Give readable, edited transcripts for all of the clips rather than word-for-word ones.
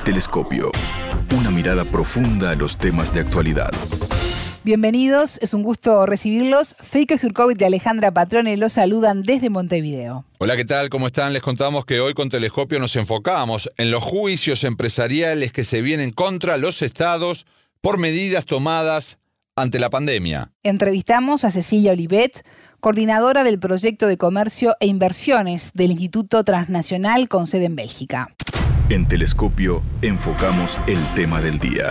Telescopio. Una mirada profunda a los temas de actualidad. Bienvenidos, es un gusto recibirlos. Feiko Jurkovic y Alejandra Patrone los saludan desde Montevideo. Hola, ¿qué tal? ¿Cómo están? Les contamos que hoy con Telescopio nos enfocamos en los juicios empresariales que se vienen contra los estados por medidas tomadas ante la pandemia. Entrevistamos a Cecilia Olivet, coordinadora del proyecto de comercio e inversiones del Instituto Transnacional con sede en Bélgica. En Telescopio enfocamos el tema del día.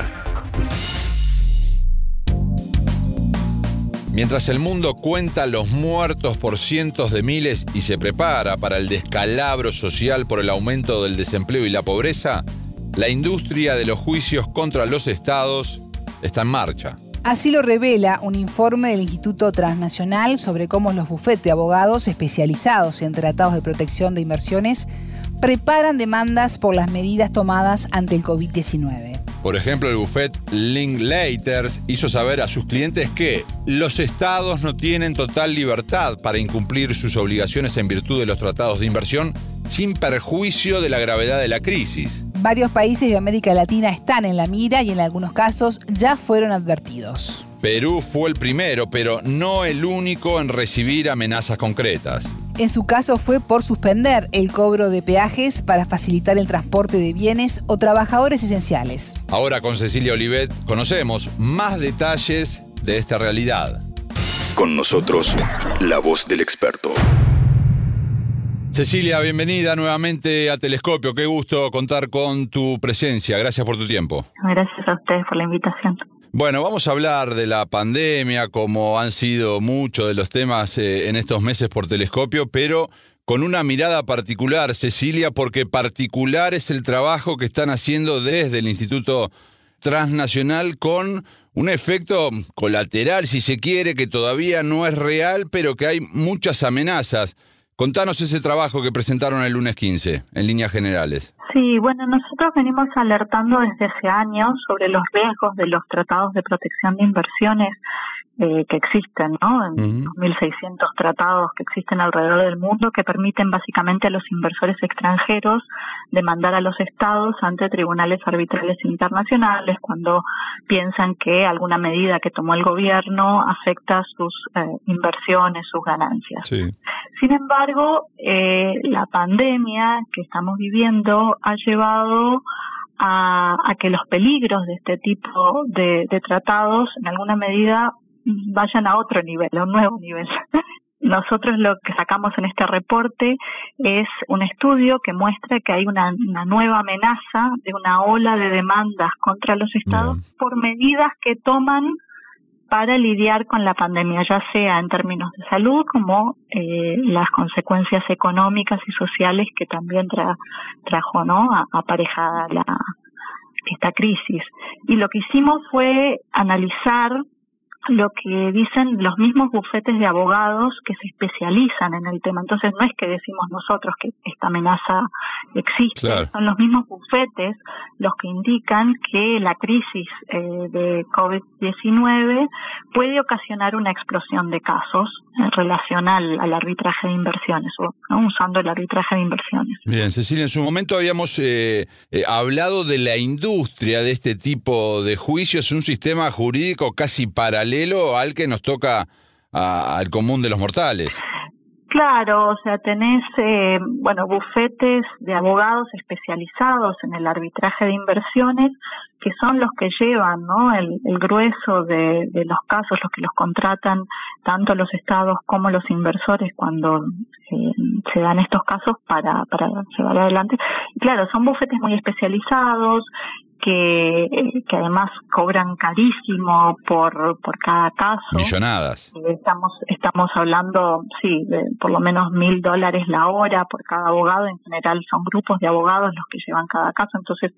Mientras el mundo cuenta los muertos por cientos de miles y se prepara para el descalabro social por el aumento del desempleo y la pobreza, la industria de los juicios contra los estados está en marcha. Así lo revela un informe del Instituto Transnacional sobre cómo los bufetes de abogados especializados en tratados de protección de inversiones preparan demandas por las medidas tomadas ante el COVID-19. Por ejemplo, el bufete Linklaters hizo saber a sus clientes que los estados no tienen total libertad para incumplir sus obligaciones en virtud de los tratados de inversión sin perjuicio de la gravedad de la crisis. Varios países de América Latina están en la mira y en algunos casos ya fueron advertidos. Perú fue el primero, pero no el único en recibir amenazas concretas. En su caso fue por suspender el cobro de peajes para facilitar el transporte de bienes o trabajadores esenciales. Ahora con Cecilia Olivet conocemos más detalles de esta realidad. Con nosotros, la voz del experto. Cecilia, bienvenida nuevamente a Telescopio. Qué gusto contar con tu presencia. Gracias por tu tiempo. Gracias a ustedes por la invitación. Bueno, vamos a hablar de la pandemia, como han sido muchos de los temas en estos meses por Telescopio, pero con una mirada particular, Cecilia, porque particular es el trabajo que están haciendo desde el Instituto Transnacional con un efecto colateral, si se quiere, que todavía no es real, pero que hay muchas amenazas. Contanos ese trabajo que presentaron el lunes 15, en líneas generales. Sí, bueno, nosotros venimos alertando desde hace años sobre los riesgos de los tratados de protección de inversiones que existen, ¿no? En 2.600 tratados que existen alrededor del mundo que permiten básicamente a los inversores extranjeros demandar a los estados ante tribunales arbitrales internacionales cuando piensan que alguna medida que tomó el gobierno afecta sus inversiones, sus ganancias. Sí. Sin embargo, la pandemia que estamos viviendo ha llevado a que los peligros de este tipo de tratados en alguna medida vayan a otro nivel, a un nuevo nivel. Nosotros lo que sacamos en este reporte es un estudio que muestra que hay una nueva amenaza de una ola de demandas contra los estados por medidas que toman para lidiar con la pandemia, ya sea en términos de salud como las consecuencias económicas y sociales que también trajo, ¿no?, aparejada esta crisis. Y lo que hicimos fue analizar lo que dicen los mismos bufetes de abogados que se especializan en el tema. Entonces no es que decimos nosotros que esta amenaza existe, claro. Son los mismos bufetes los que indican que la crisis de COVID-19 puede ocasionar una explosión de casos en relación al arbitraje de inversiones, ¿no?, usando el arbitraje de inversiones. Bien, Cecilia, en su momento habíamos hablado de la industria de este tipo de juicios, un sistema jurídico casi paralelo al que nos toca al común de los mortales. Claro, o sea, tenés bufetes de abogados especializados en el arbitraje de inversiones que son los que llevan, ¿no?, el grueso de los casos, los que los contratan tanto los estados como los inversores cuando se dan estos casos para llevar adelante. Y claro, son bufetes muy especializados que además cobran carísimo por cada caso. Millonadas. Estamos hablando, sí, de por lo menos $1,000 la hora por cada abogado. En general son grupos de abogados los que llevan cada caso, entonces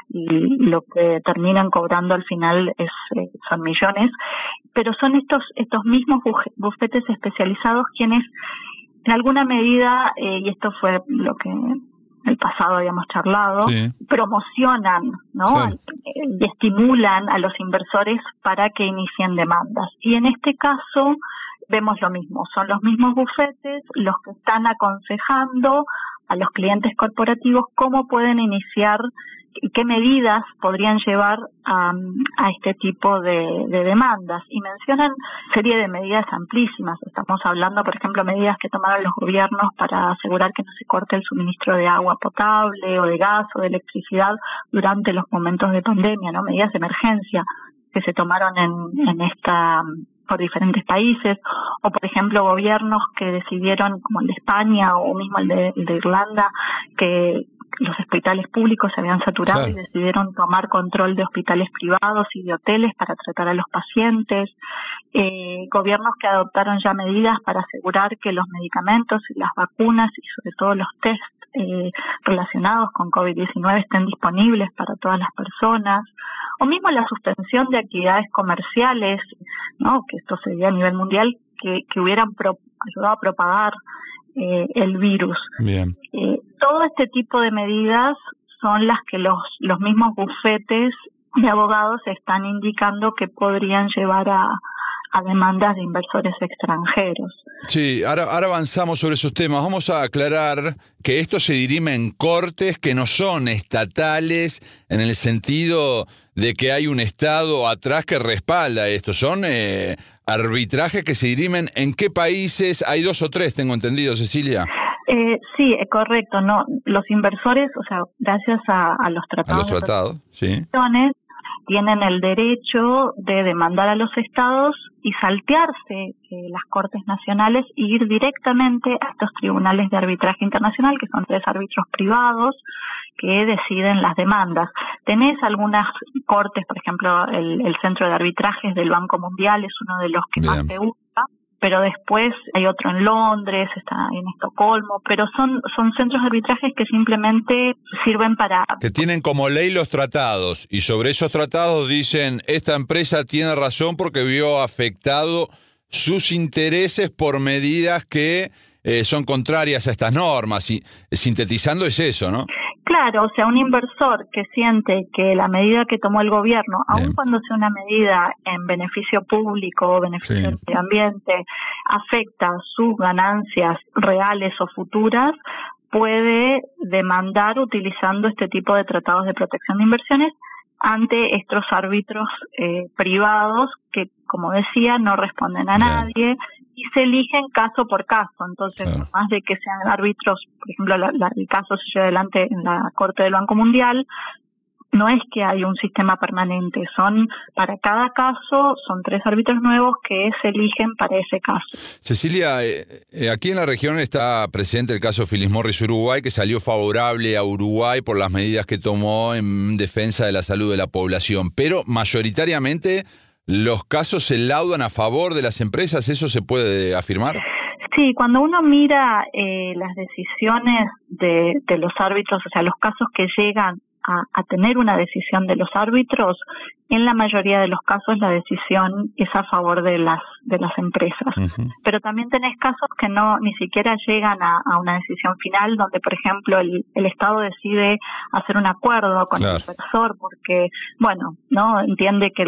lo que terminan cobrando al final son millones. Pero son estos mismos bufetes especializados quienes en alguna medida, y esto fue lo que el pasado habíamos charlado, sí, promocionan, ¿no?, sí, y estimulan a los inversores para que inicien demandas. Y en este caso vemos lo mismo, son los mismos bufetes los que están aconsejando a los clientes corporativos cómo pueden iniciar qué medidas podrían llevar a este tipo de demandas. Y mencionan serie de medidas amplísimas. Estamos hablando, por ejemplo, medidas que tomaron los gobiernos para asegurar que no se corte el suministro de agua potable o de gas o de electricidad durante los momentos de pandemia, ¿no? Medidas de emergencia que se tomaron por diferentes países, o por ejemplo gobiernos que decidieron, como el de España o mismo el de Irlanda, que los hospitales públicos se habían saturado, claro, y decidieron tomar control de hospitales privados y de hoteles para tratar a los pacientes. Gobiernos que adoptaron ya medidas para asegurar que los medicamentos y las vacunas y sobre todo los test relacionados con COVID-19 estén disponibles para todas las personas, o mismo la suspensión de actividades comerciales, ¿no? Que esto se dio a nivel mundial, que hubieran ayudado a propagar el virus. Bien. Todo este tipo de medidas son las que los mismos bufetes de abogados están indicando que podrían llevar a demandas de inversores extranjeros. Sí, ahora avanzamos sobre esos temas. Vamos a aclarar que esto se dirime en cortes que no son estatales en el sentido de que hay un Estado atrás que respalda esto. Son arbitrajes que se dirimen en qué países. Hay 2 o 3, tengo entendido, Cecilia. Sí, es correcto. No, los inversores, o sea, gracias a los tratados. A los tratados, sí. Tienen el derecho de demandar a los estados y saltearse las cortes nacionales e ir directamente a estos tribunales de arbitraje internacional, que son 3 árbitros privados que deciden las demandas. Tenés algunas cortes, por ejemplo, el Centro de Arbitrajes del Banco Mundial es uno de los que Bien. más se usa, pero después hay otro en Londres, está en Estocolmo, pero son centros de arbitrajes que simplemente sirven para... Que tienen como ley los tratados, y sobre esos tratados dicen, esta empresa tiene razón porque vio afectado sus intereses por medidas que son contrarias a estas normas, y sintetizando es eso, ¿no? Claro, o sea, un inversor que siente que la medida que tomó el gobierno, aun cuando sea una medida en beneficio público o beneficio del medio ambiente, afecta sus ganancias reales o futuras, puede demandar utilizando este tipo de tratados de protección de inversiones ante estos árbitros privados que, como decía, no responden a nadie y se eligen caso por caso. Entonces, por más de que sean árbitros, por ejemplo, el caso se lleva adelante en la Corte del Banco Mundial, no es que hay un sistema permanente, para cada caso, son 3 árbitros nuevos que se eligen para ese caso. Cecilia, aquí en la región está presente el caso Philip Morris Uruguay, que salió favorable a Uruguay por las medidas que tomó en defensa de la salud de la población, pero mayoritariamente los casos se laudan a favor de las empresas, ¿eso se puede afirmar? Sí, cuando uno mira las decisiones de los árbitros, o sea, los casos que llegan a tener una decisión de los árbitros, en la mayoría de los casos la decisión es a favor de las empresas. Uh-huh. Pero también tenés casos que ni siquiera llegan a una decisión final, donde, por ejemplo, el Estado decide hacer un acuerdo con el inversor porque, no entiende que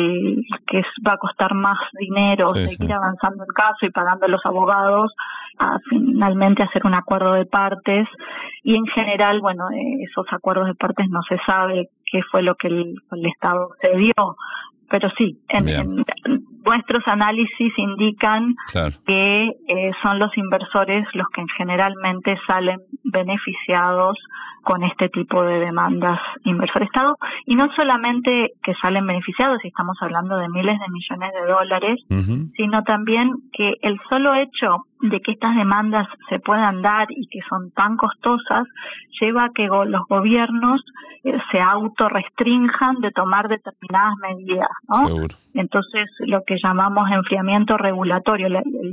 va a costar más dinero seguir avanzando el caso y pagando a los abogados, a finalmente hacer un acuerdo de partes. Y en general, esos acuerdos de partes no se sabe qué fue lo que el Estado cedió, pero sí, en nuestros análisis indican que son los inversores los que generalmente salen beneficiados con este tipo de demandas inversor-Estado, y no solamente que salen beneficiados, y estamos hablando de miles de millones de dólares, sino también que el solo hecho de que estas demandas se puedan dar y que son tan costosas lleva a que los gobiernos se autorrestrinjan de tomar determinadas medidas, ¿no? Seguro. Entonces, lo que llamamos enfriamiento regulatorio,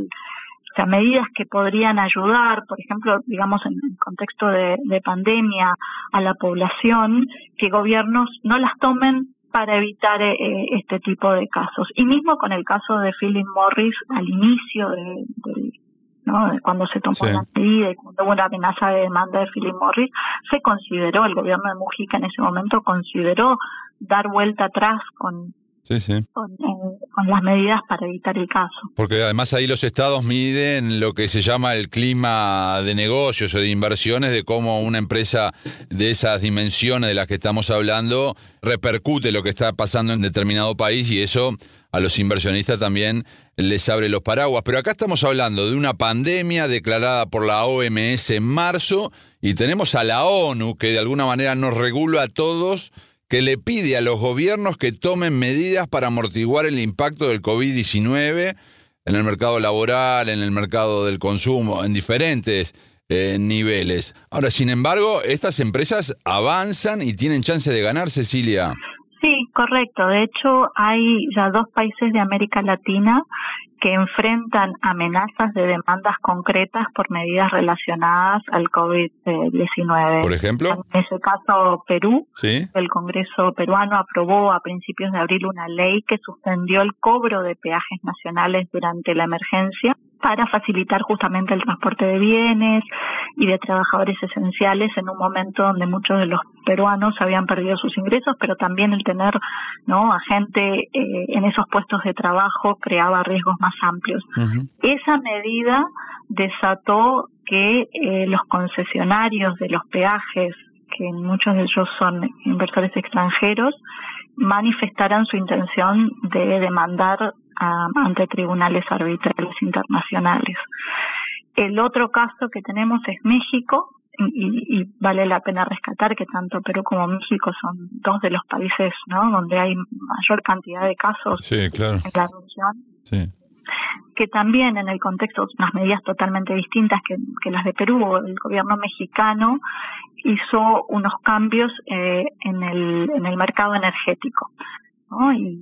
o sea, medidas que podrían ayudar, por ejemplo, digamos, en contexto de pandemia a la población, que gobiernos no las tomen para evitar este tipo de casos. Y mismo con el caso de Philip Morris, al inicio de cuando se tomó la medida y cuando hubo una amenaza de demanda de Philip Morris, se consideró, el gobierno de Mujica en ese momento consideró dar vuelta atrás con con las medidas para evitar el caso. Porque además ahí los estados miden lo que se llama el clima de negocios o de inversiones, de cómo una empresa de esas dimensiones de las que estamos hablando repercute lo que está pasando en determinado país, y eso a los inversionistas también les abre los paraguas. Pero acá estamos hablando de una pandemia declarada por la OMS en marzo, y tenemos a la ONU, que de alguna manera nos regula a todos, que le pide a los gobiernos que tomen medidas para amortiguar el impacto del COVID-19 en el mercado laboral, en el mercado del consumo, en diferentes niveles. Ahora, sin embargo, estas empresas avanzan y tienen chance de ganar, Cecilia. Sí, correcto. De hecho, hay ya 2 países de América Latina que enfrentan amenazas de demandas concretas por medidas relacionadas al COVID-19. ¿Por ejemplo? En ese caso, Perú. ¿Sí? El Congreso peruano aprobó a principios de abril una ley que suspendió el cobro de peajes nacionales durante la emergencia para facilitar justamente el transporte de bienes y de trabajadores esenciales en un momento donde muchos de los peruanos habían perdido sus ingresos, pero también el tener, ¿no?, a gente en esos puestos de trabajo creaba riesgos más amplios. Uh-huh. Esa medida desató que los concesionarios de los peajes, que muchos de ellos son inversores extranjeros, manifestaran su intención de demandar ante tribunales arbitrales internacionales. El otro caso que tenemos es México, y vale la pena rescatar que tanto Perú como México son 2 de los países, ¿no?, donde hay mayor cantidad de casos. Sí, claro. En la región. Sí. Que también en el contexto, unas medidas totalmente distintas que las de Perú. El gobierno mexicano hizo unos cambios en el mercado energético, ¿no? Y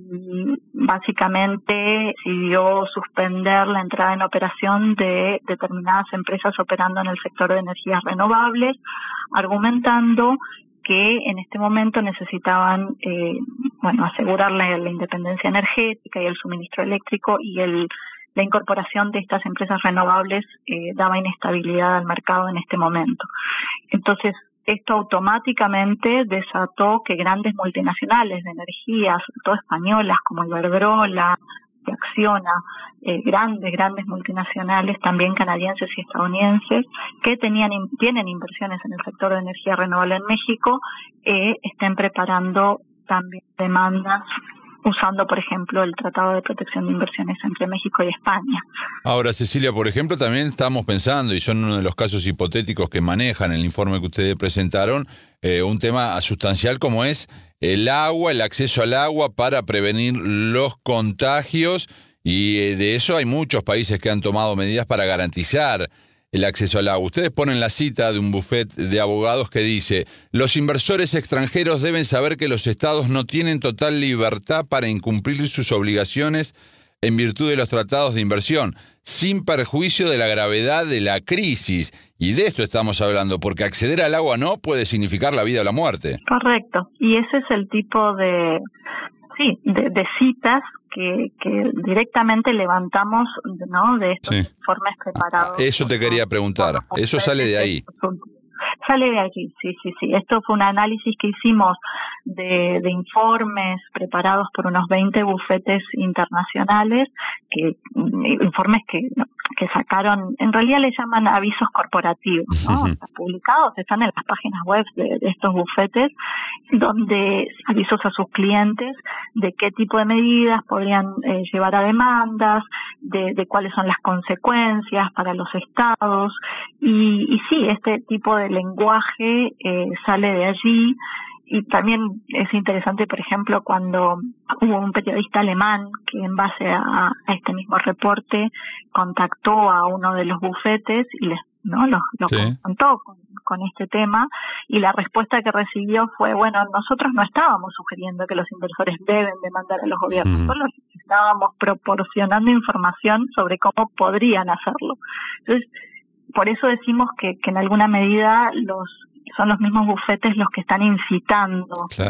básicamente decidió suspender la entrada en operación de determinadas empresas operando en el sector de energías renovables, argumentando que en este momento necesitaban asegurar la independencia energética y el suministro eléctrico, y la incorporación de estas empresas renovables daba inestabilidad al mercado en este momento. Entonces, esto automáticamente desató que grandes multinacionales de energía, sobre todo españolas como Iberdrola, Acciona, grandes multinacionales, también canadienses y estadounidenses, que tienen inversiones en el sector de energía renovable en México, estén preparando también demandas usando, por ejemplo, el Tratado de Protección de Inversiones entre México y España. Ahora, Cecilia, por ejemplo, también estamos pensando, y son uno de los casos hipotéticos que manejan el informe que ustedes presentaron, un tema sustancial como es el agua, el acceso al agua para prevenir los contagios, y de eso hay muchos países que han tomado medidas para garantizar el acceso al agua. Ustedes ponen la cita de un bufete de abogados que dice: los inversores extranjeros deben saber que los estados no tienen total libertad para incumplir sus obligaciones en virtud de los tratados de inversión, sin perjuicio de la gravedad de la crisis. Y de esto estamos hablando, porque acceder al agua no puede significar la vida o la muerte. Correcto. Y ese es el tipo de citas que directamente levantamos, ¿no?, de estos informes preparados. Eso te quería preguntar. Eso sale de ahí. Sale de aquí, sí. Esto fue un análisis que hicimos de informes preparados por unos 20 bufetes internacionales, informes que sacaron, en realidad les llaman avisos corporativos, ¿no? Están publicados, están en las páginas web de estos bufetes, donde avisos a sus clientes de qué tipo de medidas podrían llevar a demandas, de cuáles son las consecuencias para los estados, y sí, este tipo de lenguaje sale de allí. Y también es interesante, por ejemplo, cuando hubo un periodista alemán que, en base a este mismo reporte, contactó a uno de los bufetes y lo confrontó con este tema, y la respuesta que recibió fue: bueno, nosotros no estábamos sugiriendo que los inversores deben demandar a los gobiernos, solo estábamos proporcionando información sobre cómo podrían hacerlo. Entonces, por eso decimos que en alguna medida son los mismos bufetes los que están incitando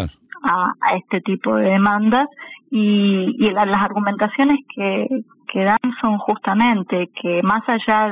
a este tipo de demandas, y las argumentaciones que dan son justamente que, más allá de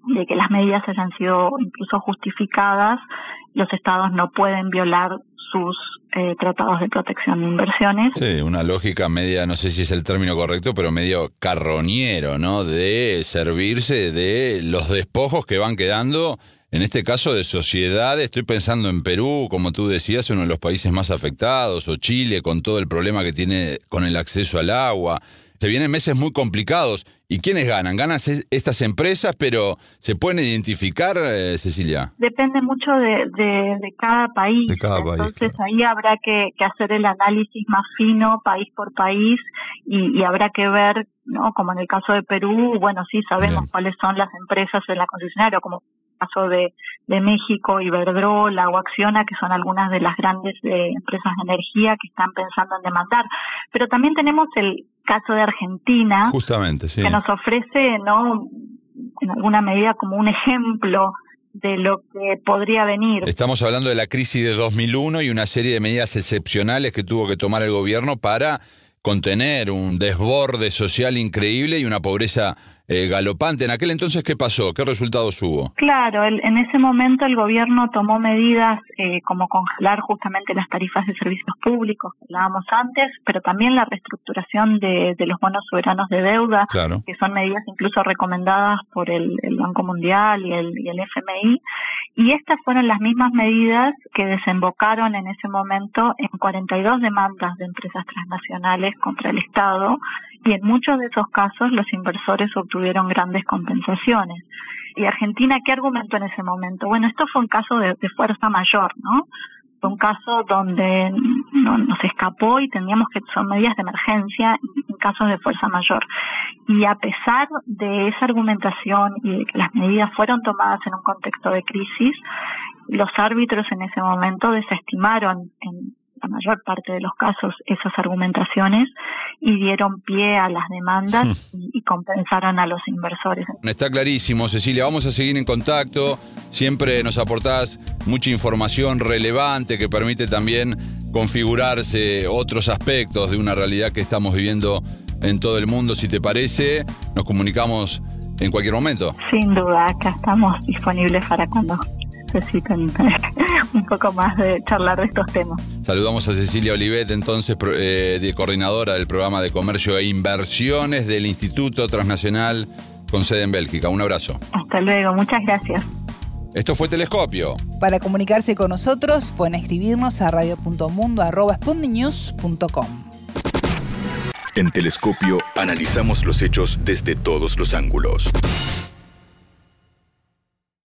de que las medidas hayan sido incluso justificadas, los estados no pueden violar sus tratados de protección de inversiones. Sí, una lógica media, no sé si es el término correcto, pero medio carroñero, ¿no? De servirse de los despojos que van quedando, en este caso de sociedades. Estoy pensando en Perú, como tú decías, uno de los países más afectados, o Chile, con todo el problema que tiene con el acceso al agua. Se vienen meses muy complicados. ¿Y quiénes ganan? Ganan estas empresas, pero ¿se pueden identificar, Cecilia? Depende mucho de cada país. De cada país. Entonces claro. Ahí habrá que hacer el análisis más fino, país por país, y habrá que ver, ¿no? Como en el caso de Perú, bueno, sí sabemos Bien. cuáles son las empresas en la concesionaria, como el caso de México, Iberdrola o Acciona, que son algunas de las grandes empresas de energía que están pensando en demandar. Pero también tenemos el caso de Argentina, Justamente, sí. que nos ofrece, ¿no?, en alguna medida como un ejemplo de lo que podría venir. Estamos hablando de la crisis de 2001 y una serie de medidas excepcionales que tuvo que tomar el gobierno para contener un desborde social increíble y una pobreza galopante. En aquel entonces, ¿qué pasó? ¿Qué resultados hubo? Claro, en ese momento el gobierno tomó medidas como congelar justamente las tarifas de servicios públicos que hablábamos antes, pero también la reestructuración de los bonos soberanos de deuda, Claro. que son medidas incluso recomendadas por el Banco Mundial y el FMI. Y estas fueron las mismas medidas que desembocaron en ese momento en 42 demandas de empresas transnacionales contra el Estado, y en muchos de esos casos los inversores obtuvieron grandes compensaciones. ¿Y Argentina qué argumentó en ese momento? Bueno, esto fue un caso de fuerza mayor, ¿no? Fue un caso donde no nos escapó y teníamos que son medidas de emergencia en casos de fuerza mayor. Y a pesar de esa argumentación y de que las medidas fueron tomadas en un contexto de crisis, los árbitros en ese momento desestimaron en la mayor parte de los casos esas argumentaciones y dieron pie a las demandas y compensaron a los inversores. Está clarísimo, Cecilia. Vamos a seguir en contacto. Siempre nos aportás mucha información relevante que permite también configurarse otros aspectos de una realidad que estamos viviendo en todo el mundo. Si te parece, nos comunicamos en cualquier momento. Sin duda, acá estamos disponibles para cuando necesiten un poco más de charlar de estos temas. Saludamos a Cecilia Olivet, entonces de coordinadora del programa de comercio e inversiones del Instituto Transnacional con sede en Bélgica. Un abrazo. Hasta luego, muchas gracias. Esto fue Telescopio. Para comunicarse con nosotros pueden escribirnos a radio.mundo@sputniknews.com. En Telescopio analizamos los hechos desde todos los ángulos.